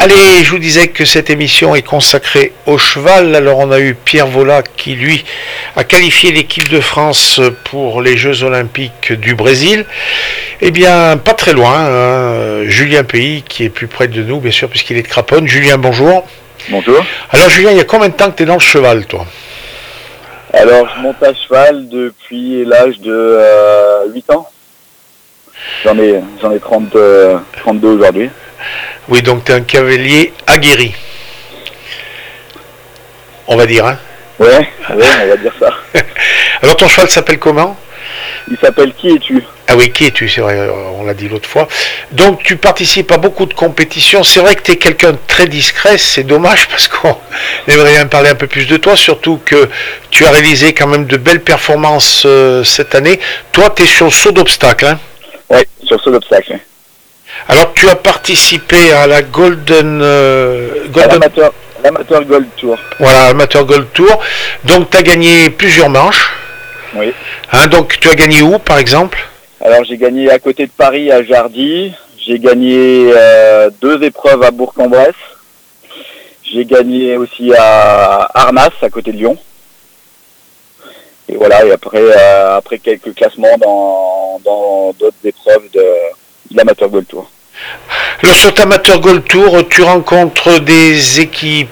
Allez, je vous disais que cette émission est consacrée au cheval. Alors on a eu Pierre Vola qui, lui, a qualifié l'équipe de France pour les Jeux Olympiques du Brésil. Eh bien, pas très loin, hein, Julien Pays qui est plus près de nous, bien sûr, puisqu'il est de Craponne. Julien, bonjour. Bonjour. Alors Julien, il y a combien de temps que tu es dans le cheval, toi? Alors, je monte à cheval depuis l'âge de 8 ans. J'en ai 32 aujourd'hui. Oui, donc tu es un cavalier aguerri. On va dire, hein? Ouais, on va dire ça. Alors ton cheval s'appelle comment? Il s'appelle Qui es-tu? Ah oui, Qui es-tu? C'est vrai, on l'a dit l'autre fois. Donc tu participes à beaucoup de compétitions. C'est vrai que tu es quelqu'un de très discret, c'est dommage parce qu'on aimerait bien parler un peu plus de toi, surtout que tu as réalisé quand même de belles performances cette année. Toi, tu es sur le saut d'obstacle, hein? Oui, sur le saut d'obstacle. Alors tu as participé à la l'Amateur Gold Tour. Voilà, Amateur Gold Tour. Donc tu as gagné plusieurs manches. Oui. Hein, donc tu as gagné où par exemple? Alors j'ai gagné à côté de Paris à Jardy. J'ai gagné 2 épreuves à Bourg-en-Bresse. J'ai gagné aussi à Arnas à côté de Lyon. Et voilà, et après quelques classements dans d'autres épreuves de l'Amateur Gold Tour. Alors sur ta Amateur Gold Tour, tu rencontres des équipes,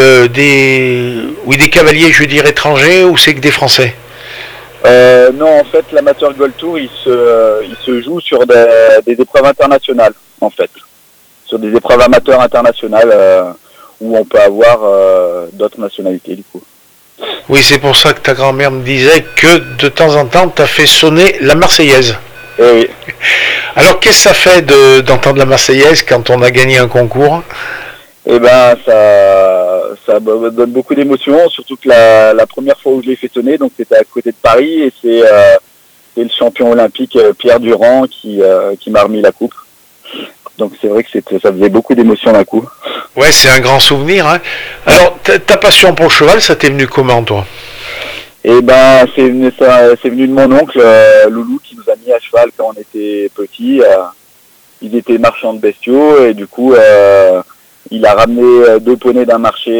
des cavaliers, je veux dire, étrangers, ou c'est que des Français? Non, en fait, l'Amateur Gold Tour, il se joue sur des épreuves internationales, en fait. Sur des épreuves amateurs internationales où on peut avoir d'autres nationalités, du coup. Oui, c'est pour ça que ta grand-mère me disait que de temps en temps, tu as fait sonner la Marseillaise. Oui. Alors, qu'est-ce que ça fait d'entendre la Marseillaise quand on a gagné un concours? Eh ben, ça me donne beaucoup d'émotions, surtout que la première fois où je l'ai fait sonner, donc c'était à côté de Paris, et c'est le champion olympique Pierre Durand qui m'a remis la coupe. Donc c'est vrai que ça faisait beaucoup d'émotions d'un coup. Ouais, c'est un grand souvenir, hein. Alors, ta passion pour le cheval, ça t'est venu comment, toi? Eh ben, c'est venu de mon oncle Loulou qui nous a mis à cheval quand on était petits. Il était marchand de bestiaux et du coup, il a ramené 2 poneys d'un marché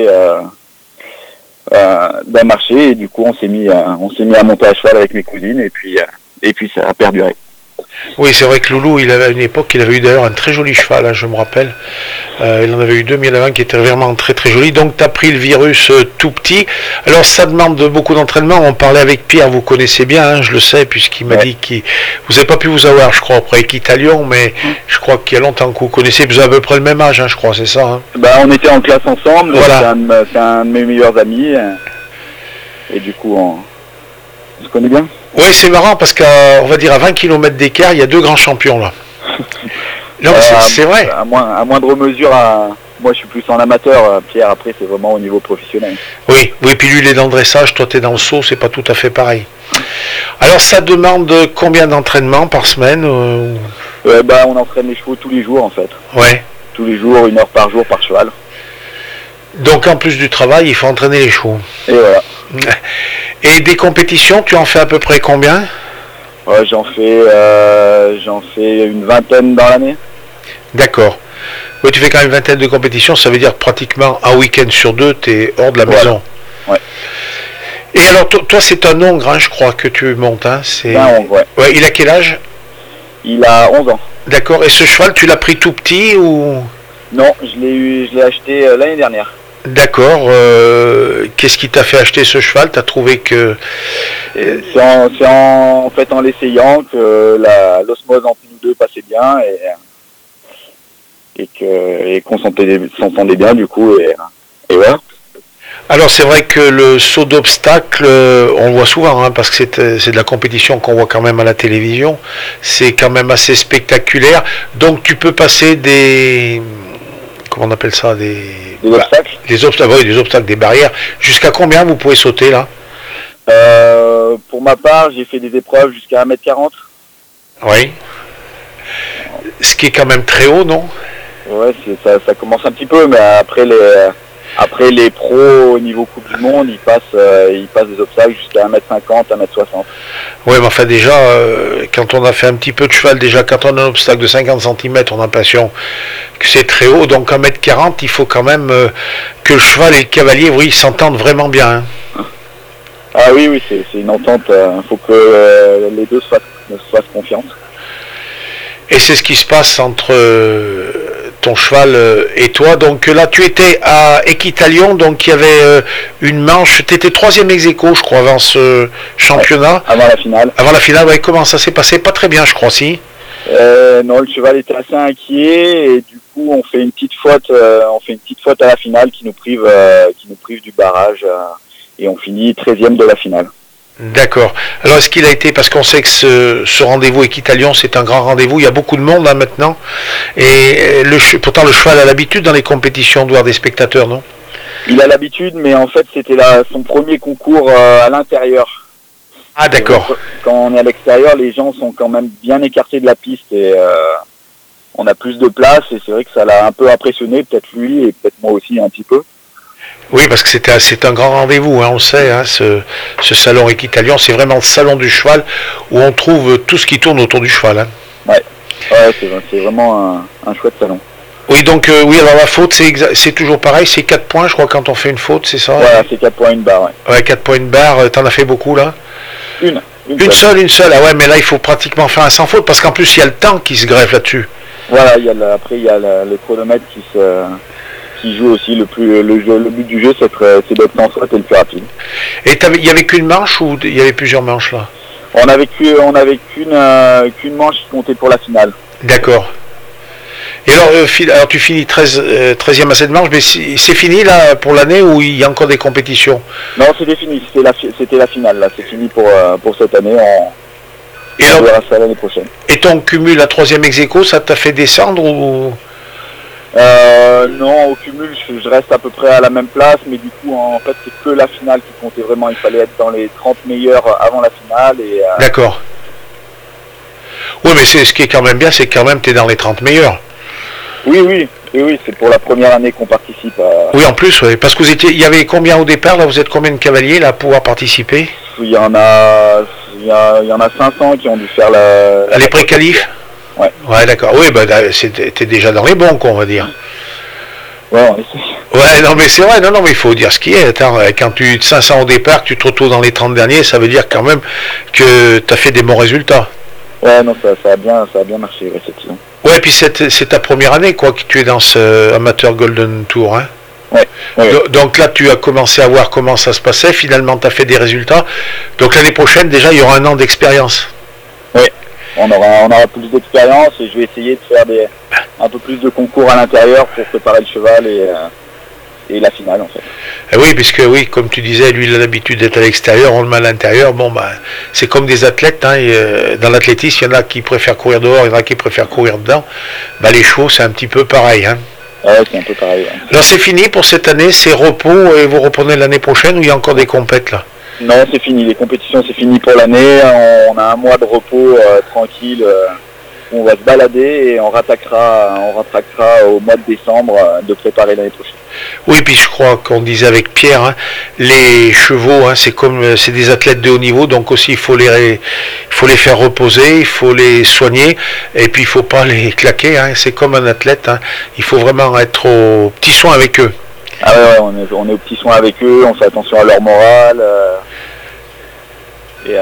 et du coup, on s'est mis à monter à cheval avec mes cousines et puis ça a perduré. Oui, c'est vrai que Loulou, à une époque, il avait eu d'ailleurs un très joli cheval, hein, je me rappelle. Il en avait eu 2, mais il y en avait un qui était vraiment très très joli. Donc tu as pris le virus tout petit. Alors ça demande beaucoup d'entraînement. On parlait avec Pierre, vous connaissez bien, hein, je le sais, puisqu'il m'a dit que vous n'avez pas pu vous avoir, je crois, après Equitalion, mais je crois qu'il y a longtemps que vous connaissez. Vous avez à peu près le même âge, hein, je crois, c'est ça, hein? Bah, on était en classe ensemble, voilà. C'est un de mes meilleurs amis. Et du coup, on se connaît bien. Oui, c'est marrant parce qu'à, on va dire, à 20 km d'écart, il y a 2 grands champions là. Non, c'est vrai. À moindre mesure, moi je suis plus en amateur. Pierre, après, c'est vraiment au niveau professionnel. Oui, puis lui, il est dans le dressage, toi, tu es dans le saut, c'est pas tout à fait pareil. Alors, ça demande combien d'entraînements par semaine? On entraîne les chevaux tous les jours, en fait. Ouais. Tous les jours, 1 heure par jour par cheval. Donc, en plus du travail, il faut entraîner les chevaux. Et voilà. Et des compétitions, tu en fais à peu près combien? J'en fais une vingtaine dans l'année. D'accord. Oui, tu fais quand même une vingtaine de compétitions, ça veut dire pratiquement un week-end sur 2, tu es hors de la maison. Ouais. Et alors, toi, c'est un Hongre, hein, je crois, que tu montes. Hein, c'est un Hongre, ouais. Ouais. Il a quel âge? Il a 11 ans. D'accord. Et ce cheval, tu l'as pris tout petit ou? Non, je l'ai acheté l'année dernière. D'accord. Qu'est-ce qui t'a fait acheter ce cheval? T'as trouvé que... C'est en fait en l'essayant que l'osmose entre nous deux passait bien et qu'on s'entendait bien du coup et voilà. Alors c'est vrai que le saut d'obstacle, on le voit souvent, hein, parce que c'est de la compétition qu'on voit quand même à la télévision. C'est quand même assez spectaculaire. Donc tu peux passer des... Comment on appelle ça? Des obstacles? Des obstacles, oui, des obstacles, des barrières. Jusqu'à combien vous pouvez sauter là? Pour ma part, j'ai fait des épreuves jusqu'à 1m40. Oui. Ce qui est quand même très haut, non? Ouais, ça commence un petit peu, mais après Après, les pros au niveau Coupe du Monde, ils passent des obstacles jusqu'à 1m50, 1m60. Ouais, mais enfin déjà, quand on a fait un petit peu de cheval, déjà quand on a un obstacle de 50 cm, on a l'impression que c'est très haut. Donc 1m40, il faut quand même que le cheval et le cavalier, oui, s'entendent vraiment bien. Hein. Ah oui, c'est une entente. Il faut que les deux se fassent confiance. Et c'est ce qui se passe entre ton cheval et toi. Donc là, tu étais à Équitalion, donc il y avait une manche. Tu étais 3e ex-aequo, je crois, avant ce championnat. Ouais, avant la finale. Avant la finale, ouais, comment ça s'est passé? Pas très bien, je crois, si. Non, le cheval était assez inquiet et du coup, on fait une petite faute à la finale qui nous prive du barrage et on finit 13e de la finale. D'accord. Alors est-ce qu'il a été, parce qu'on sait que ce rendez-vous Équitalion, c'est un grand rendez-vous, il y a beaucoup de monde maintenant, et pourtant le cheval a l'habitude dans les compétitions de voir des spectateurs, non? Il a l'habitude, mais en fait c'était son premier concours à l'intérieur. Ah d'accord. Quand on est à l'extérieur, les gens sont quand même bien écartés de la piste et on a plus de place et c'est vrai que ça l'a un peu impressionné, peut-être lui et peut-être moi aussi un petit peu. Oui, parce que c'est un grand rendez-vous, hein, on sait, hein, ce salon Équitalion, c'est vraiment le salon du cheval où on trouve tout ce qui tourne autour du cheval. Hein. Ouais, c'est vraiment un chouette salon. Oui, donc oui, alors la faute, c'est toujours pareil, c'est 4 points, je crois, quand on fait une faute, c'est ça? Voilà, c'est 4 points, une barre. Ouais, 4 points, une barre, t'en as fait beaucoup là? Une seule, ah ouais, mais là il faut pratiquement faire un sans faute, parce qu'en plus il y a le temps qui se greffe là-dessus. Voilà, après il y a le chronomètre qui joue aussi. Le but du jeu, c'est d'être sans faute et le plus rapide. Et il y avait qu'une manche ou il y avait plusieurs manches là? On avait qu'une manche qui comptait pour la finale. D'accord. Et alors tu finis 13e à cette manche, mais c'est fini là pour l'année ou il y a encore des compétitions? Non, c'était fini, c'était la finale là, c'est fini pour cette année. On verra ça l'année prochaine. Et ton cumul à 3e ex-aequo, ça t'a fait descendre ou? Non, au cumul, je reste à peu près à la même place, mais du coup, en fait, c'est que la finale qui comptait vraiment. Il fallait être dans les 30 meilleurs avant la finale. D'accord. Oui, mais ce qui est quand même bien, c'est que quand même tu es dans les 30 meilleurs. Oui, c'est pour la première année qu'on participe. Oui, en plus, oui, parce que il y avait combien au départ, là, vous êtes combien de cavaliers, là, à pouvoir participer? Il y en a 500 qui ont dû faire les pré-qualifs? Ouais. Ouais, d'accord. Oui, t'es déjà dans les bons, quoi, on va dire. Ouais, on essaie. Ouais, non, mais c'est vrai, non, mais il faut dire ce qui est. Attends, quand tu 500 au départ, que tu te retrouves dans les 30 derniers, ça veut dire quand même que tu as fait des bons résultats. Ouais, non, ça a bien marché, effectivement. Ouais, puis c'est ta première année, quoi, que tu es dans ce Amateur Golden Tour, hein. Ouais. Donc là, tu as commencé à voir comment ça se passait. Finalement, tu as fait des résultats. Donc l'année prochaine, déjà, il y aura un an d'expérience. Oui, on aura plus d'expérience et je vais essayer de faire un peu plus de concours à l'intérieur pour préparer le cheval et la finale, en fait. Et oui, puisque oui, comme tu disais, lui, il a l'habitude d'être à l'extérieur, on le met à l'intérieur. Bon, c'est comme des athlètes. Hein, dans l'athlétisme, il y en a qui préfèrent courir dehors, il y en a qui préfèrent courir dedans. Les chevaux, c'est un petit peu pareil. Hein. Ouais, c'est un peu pareil. Ouais. Alors c'est fini pour cette année, c'est repos et vous reprenez l'année prochaine ou il y a encore des compètes là? Non, c'est fini, les compétitions c'est fini pour l'année, on a un mois de repos tranquille, on va se balader et on rattraquera au mois de décembre de préparer l'année prochaine. Oui, puis je crois qu'on disait avec Pierre, hein, les chevaux, hein, c'est des athlètes de haut niveau, donc aussi il faut les faire reposer, il faut les soigner, et puis il faut pas les claquer, hein, c'est comme un athlète, hein, il faut vraiment être au petit soin avec eux. Ah ouais, on est au petit soin avec eux, on fait attention à leur morale et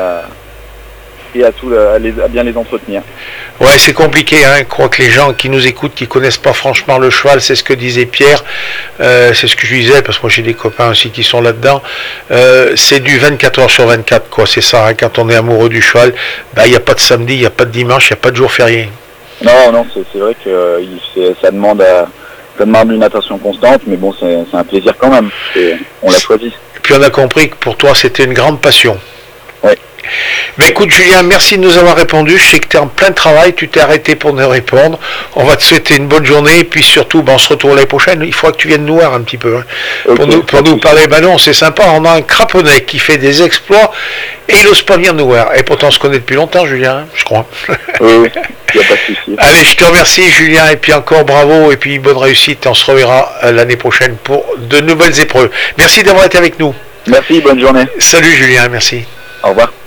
à bien les entretenir. Ouais, c'est compliqué, hein. Je crois que les gens qui nous écoutent, qui connaissent pas franchement le cheval, c'est ce que disait Pierre, c'est ce que je disais, parce que moi j'ai des copains aussi qui sont là-dedans, c'est du 24 heures sur 24, quoi, c'est ça, hein. Quand on est amoureux du cheval, il n'y a pas de samedi, il n'y a pas de dimanche, il n'y a pas de jour férié. Non, c'est vrai que ça demande une attention constante, mais bon, c'est un plaisir quand même, on l'a choisi. Et puis on a compris que pour toi c'était une grande passion. Ouais. Ben écoute Julien, merci de nous avoir répondu. Je sais que tu es en plein travail, tu t'es arrêté pour nous répondre. On va te souhaiter une bonne journée et puis surtout on se retrouve l'année prochaine. Il faudra que tu viennes nous voir un petit peu okay, pour nous parler. Ben non, c'est sympa, on a un craponnet qui fait des exploits et il n'ose pas venir nous voir. Et pourtant on se connaît depuis longtemps Julien, je crois. Oui, il n'y a pas de souci. Allez, je te remercie Julien et puis encore bravo et puis bonne réussite. On se reverra l'année prochaine pour de nouvelles épreuves. Merci d'avoir été avec nous. Merci, bonne journée. Salut Julien, merci. Au revoir.